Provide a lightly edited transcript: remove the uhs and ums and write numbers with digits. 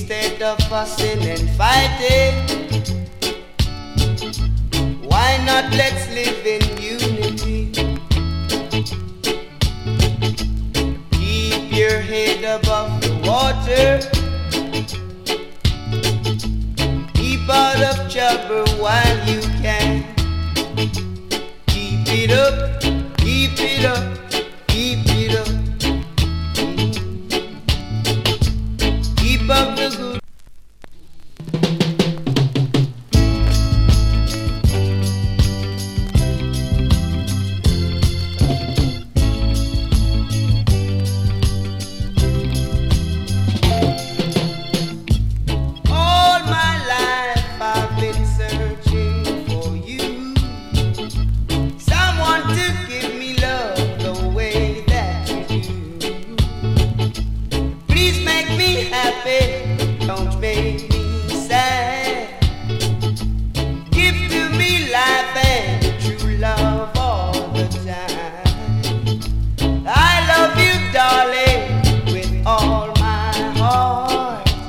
Instead of fussing and fighting, why not let's live in unity? Keep your head above the water, keep out of trouble while you can. Keep it up, keep it up, keep it up. Keep up